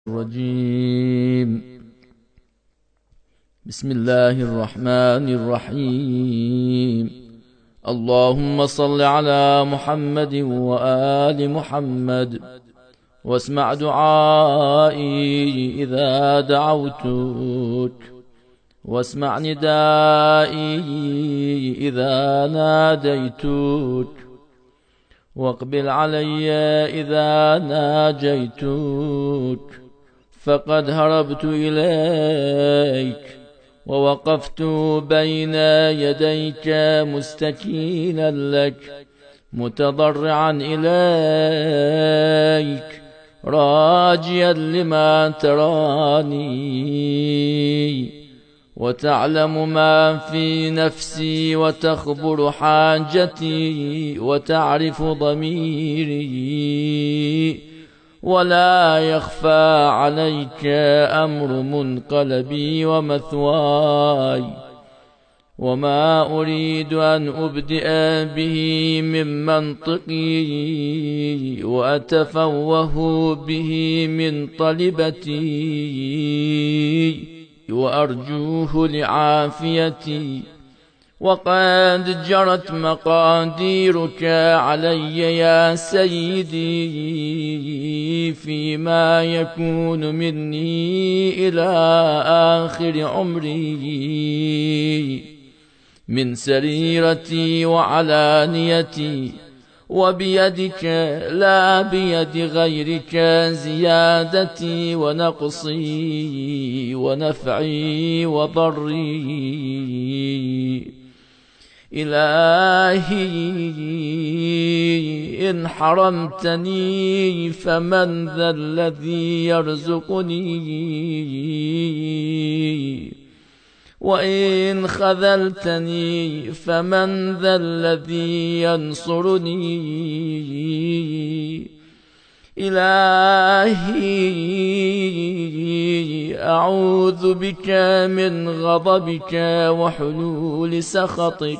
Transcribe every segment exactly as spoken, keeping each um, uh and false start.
الرجيم. بسم الله الرحمن الرحيم. اللهم صل على محمد وآل محمد واسمع دعائي إذا دعوتك واسمع ندائي إذا ناديتك واقبل علي إذا ناجيتك، فقد هربت إليك ووقفت بين يديك مستكينا لك متضرعا إليك راجيا لما تراني وتعلم ما في نفسي وتخبر حاجتي وتعرف ضميري، ولا يخفى عليك أمر منقلبي ومثواي، وما أريد أن أبدئ به من منطقي وأتفوه به من طلبتي وأرجوه لعافيتي، وقد جرت مقاديرك علي يا سيدي فيما يكون مني إلى آخر عمري من سريرتي وعلانيتي، وبيدك لا بيد غيرك زيادتي ونقصي ونفعي وضري. إلهي إن حرمتني فمن ذا الذي يرزقني، وإن خذلتني فمن ذا الذي ينصرني. إلهي أعوذ بك من غضبك وحلول سخطك.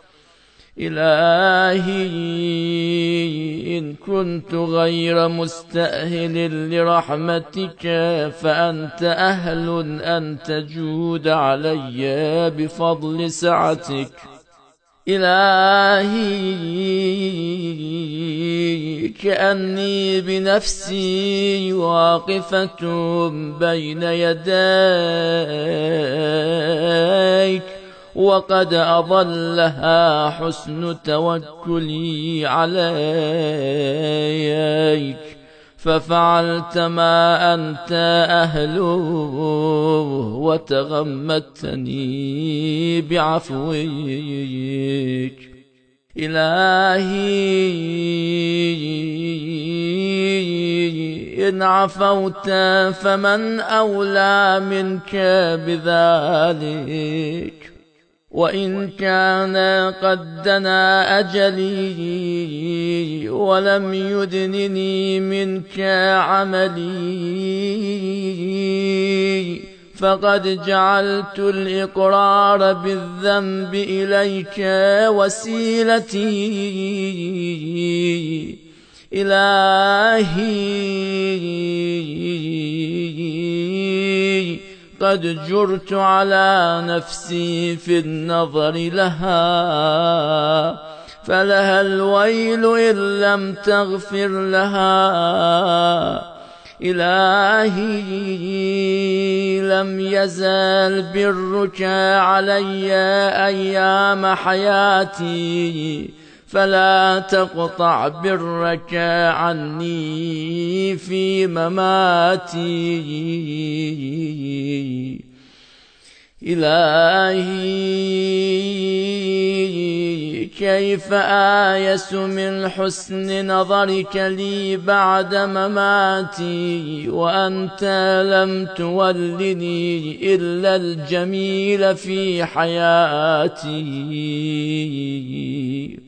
إلهي إن كنت غير مستأهل لرحمتك فأنت أهل أن تجود علي بفضل سعتك. إلهي كأني بنفسي واقفة بين يديك وقد أضلها حسن توكلي عليك، ففعلت ما أنت أهله وتغمدتني بعفوك. إلهي إن عفوت فمن أولى منك بذلك، وإن كان قد دنا أجلي ولم يدنني منك عملي، فقد جعلت الإقرار بالذنب إليك وسيلتي. إلهي قد جرت على نفسي في النظر لها، فلها الويل إن لم تغفر لها. إلهي لم يزل برك علي أيام حياتي، فلا تقطع برك عني في مماتي. إلهي كيف آيس من حسن نظرك لي بعد مماتي وأنت لم تولني إلا الجميل في حياتي.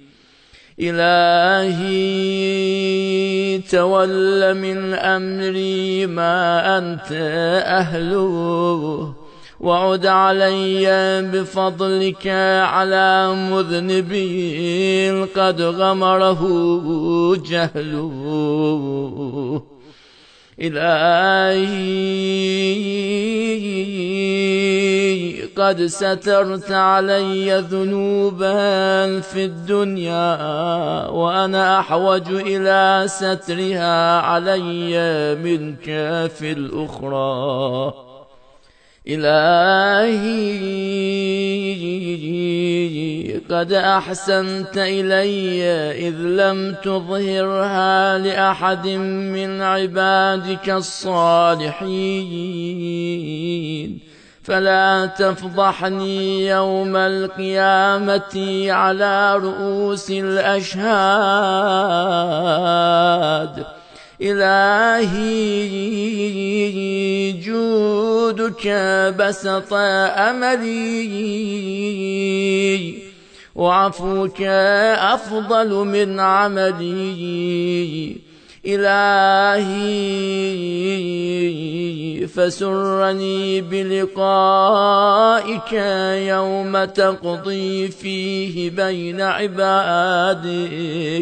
إلهي تول من أمري ما أنت أهله، وعد علي بفضلك على مذنبي قد غمره جهله. إلهي قد سترت علي ذنوبا في الدنيا وأنا أحوج إلى سترها علي منك في الأخرى. إلهي قد أحسنت إلي إذ لم تظهرها لأحد من عبادك الصالحين، فلا تفضحني يوم القيامة على رؤوس الأشهاد. إلهي جودك بسط أملي وعفوك أفضل من عملي. إلهي فسرني بلقائك يوم تقضي فيه بين عبادك.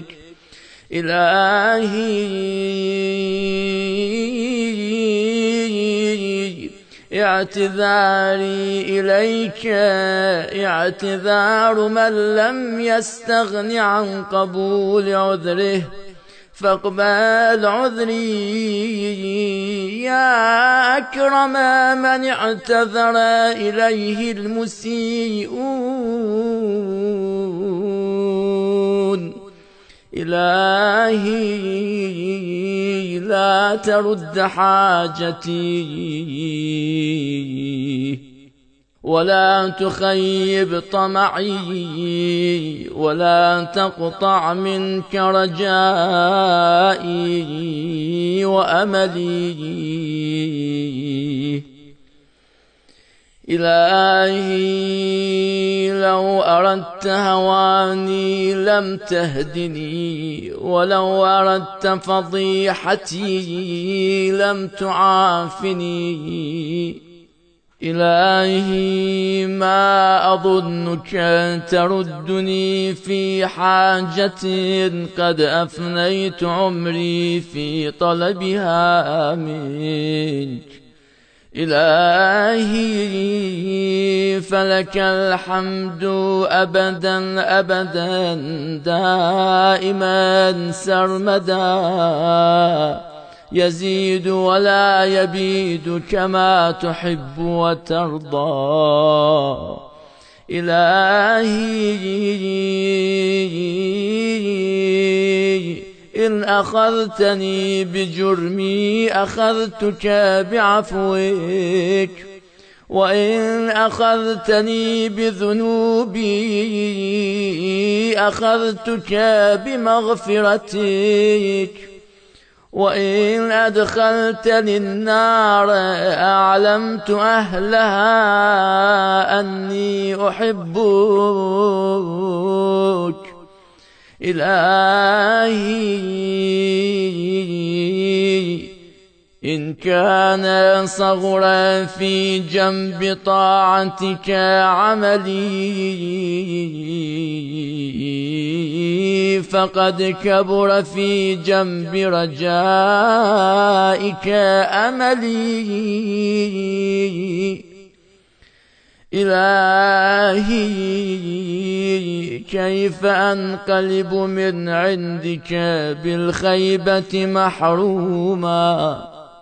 إلهي اعتذاري إليك اعتذار من لم يستغن عن قبول عذره، فاقبل عذري يا أكرم من اعتذر إليه المسيئون. إلهي لا ترد حاجتي ولا تخيب طمعي ولا تقطع منك رجائي وأملي. إلهي لو أردت هواني لم تهدني، ولو أردت فضيحتي لم تعافني. إلهي ما أظنك تردني في حاجة قد أفنيت عمري في طلبها منك. إلهي فلك الحمد أبدا أبدا دائما سرمدا، يزيد ولا يبيد كما تحب وترضى. إلهي إن أخذتني بجرمي أخذتك بعفوك، وإن أخذتني بذنوبي أخذتك بمغفرتك، وإن أدخلتني النار أعلمت أهلها أني أحبك. إلهي إن كان صغر في جنب طاعتك عملي، فقد كبر في جنب رجائك أملي. إلهي كيف أنقلب من عندك بالخيبة محروما،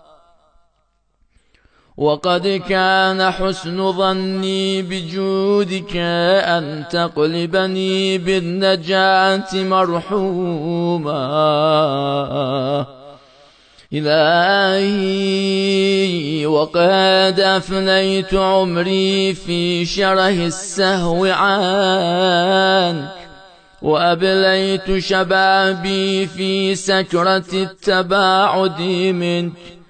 وقد كان حسن ظني بجودك أن تقلبني بالنجاة مرحوما. إلهي وقد أفنيت عمري في شره السهو عنك، وأبليت شبابي في سكرة التباعد منك.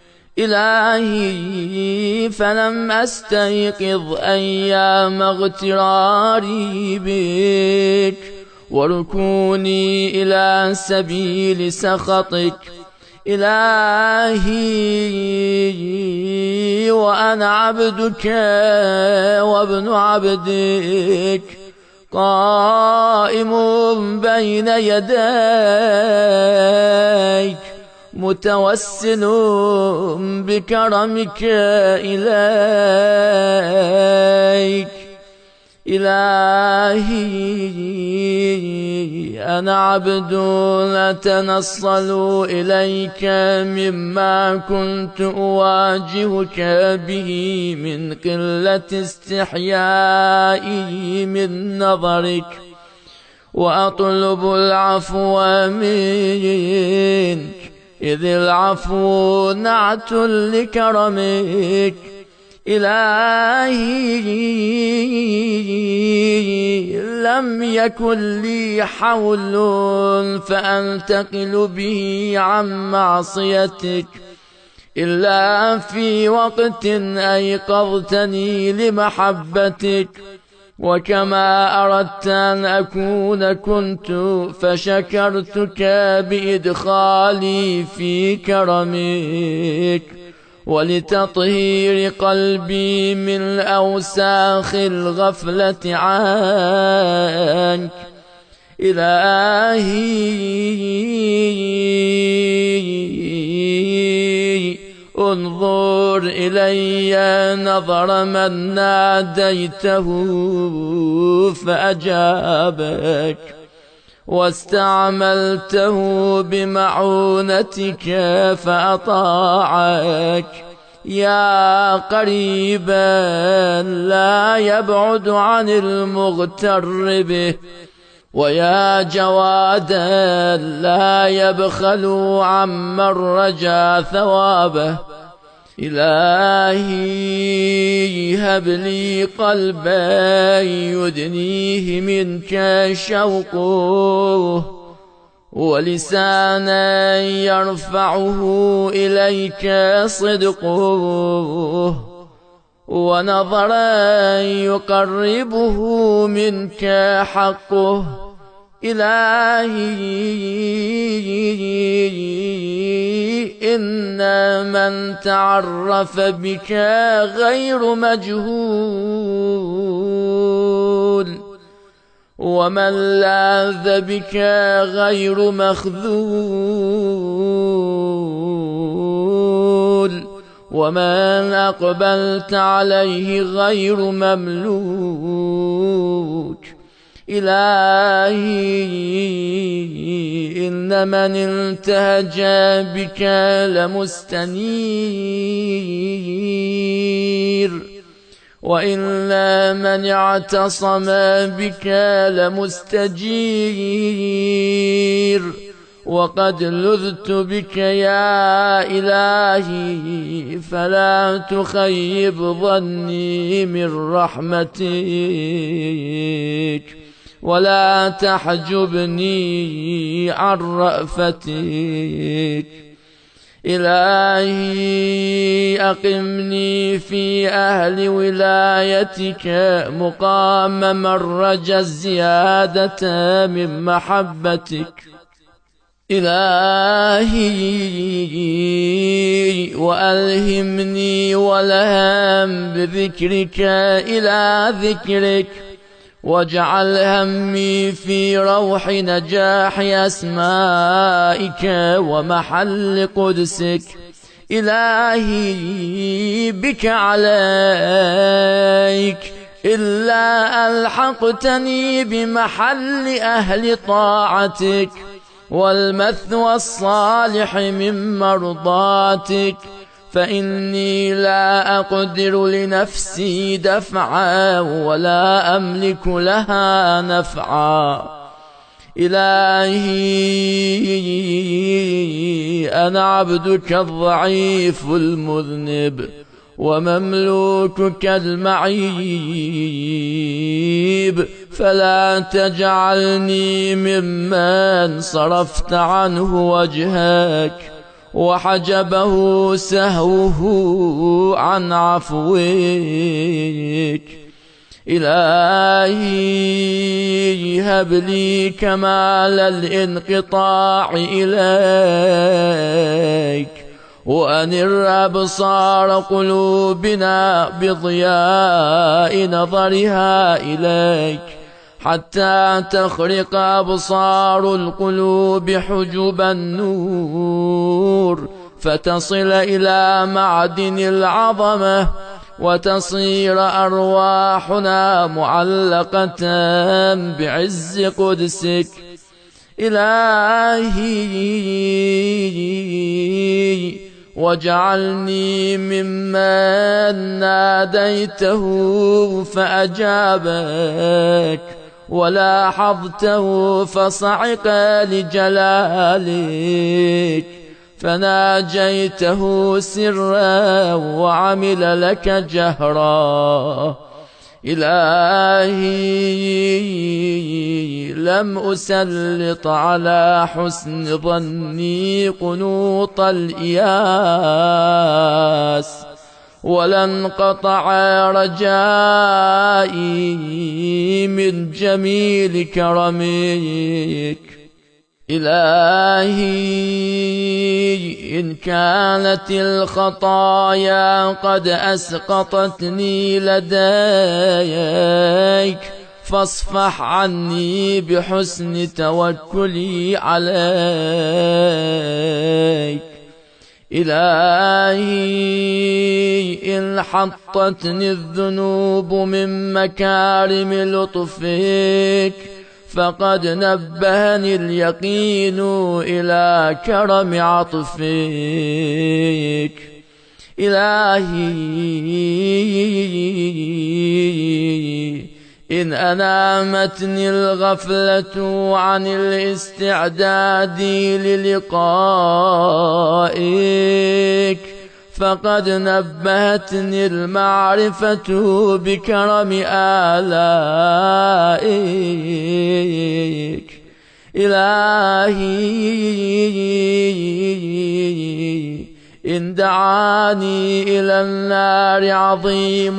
إلهي فلم أستيقظ أيام اغتراري بك وركوني إلى سبيل سخطك. إلهي وأنا عبدك وابن عبدك قائم بين يديك متوسل بكرمك إليك. إلهي أنا عبد أتنصل إليك مما كنت أواجهك به من قلة استحيائي من نظرك، وأطلب العفو منك، إذ العفو نعت لكرمك. إلهي لم يكن لي حول فأنتقل به عن معصيتك إلا في وقت أيقظتني لمحبتك، وكما أردت أن أكون كنت، فشكرتك بإدخالي في كرمك ولتطهير قلبي من أوساخ الغفلة عنك. إلهي انظر إلي نظر من ناديته فأجابك، واستعملته بمعونتك فأطاعك. يا قريبا لا يبعد عن المغتر به، ويا جوادا لا يبخل عمن رجا ثوابه. إلهي هب لي قلبا يدنيه منك شوقه، ولسانا يرفعه إليك صدقه، ونظرا يقربه منك حقه. إلهي إن من تعرف بك غير مجهول، ومن لاذ بك غير مخذول، ومن أقبلت عليه غير مملوك. إلهي إن من انتهج بك لمستنير، وإن من اعتصم بك لمستجير، وقد لذت بك يا إلهي فلا تخيب ظني من رحمتك، ولا تحجبني عن رأفتك. إلهي أقمني في أهل ولايتك مقام من رجا الزيادة من محبتك. إلهي وألهمني ولهم بذكرك إلى ذكرك، واجعل همي في روح نجاح أسمائك ومحل قدسك. إلهي بك عليك إلا ألحقتني بمحل أهل طاعتك والمثوى الصالح من مرضاتك، فإني لا أقدر لنفسي دفعا ولا أملك لها نفعا. إلهي أنا عبدك الضعيف المذنب ومملوكك المعيب، فلا تجعلني ممن صرفت عنه وجهك وحجبه سهوه عن عفوك. إلهي هب لي كمال الانقطاع إليك، وأنر أبصار قلوبنا بضياء نظرها إليك، حتى تخرق أبصار القلوب حجب النور فتصل إلى معدن العظمة وتصير أرواحنا معلقة بعز قدسك. إلهي واجعلني ممن ناديته فأجابك ولاحظته فصعق لجلالك فناجيته سرا وعمل لك جهرا. إلهي لم أسلط على حسن ظني قنوط الإياس ولن قطع رجائي من جميل كرمك. إلهي إن كانت الخطايا قد أسقطتني لديك فاصفح عني بحسن توكلي عليك. إلهي إن حطتني الذنوب من مكارم لطفك فقد نبهني اليقين إلى كرم عطفك. إلهي إن أنامتني الغفلة عن الاستعداد للقائك فقد نبهتني المعرفة بكرم آلائك. إلهي إن دعاني إلى النار عظيم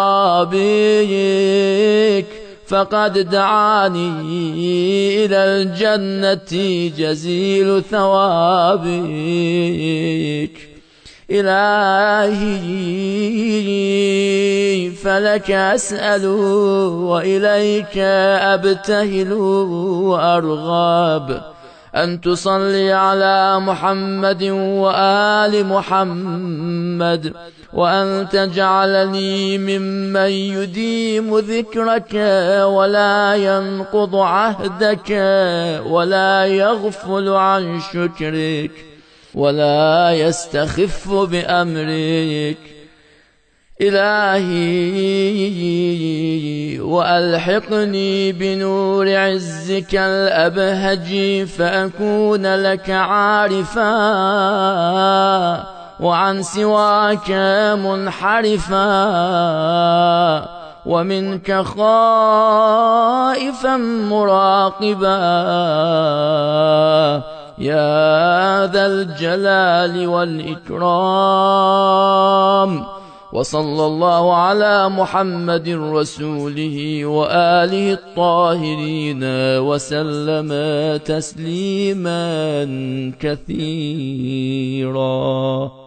عقابك فقد دعاني إلى الجنة جزيل ثوابك. إلهي فلك أسأل وإليك أبتهل وأرغب أن تصلي على محمد وآل محمد وأن تجعلني ممن يديم ذكرك ولا ينقض عهدك ولا يغفل عن شكرك ولا يستخف بأمرك. إلهي وألحقني بنور عزك الأبهج فأكون لك عارفا وعن سواك منحرفا ومنك خائفا مراقبا يا ذا الجلال والإكرام. وصلى الله على محمد رسوله وآله الطاهرين وسلم تسليما كثيرا.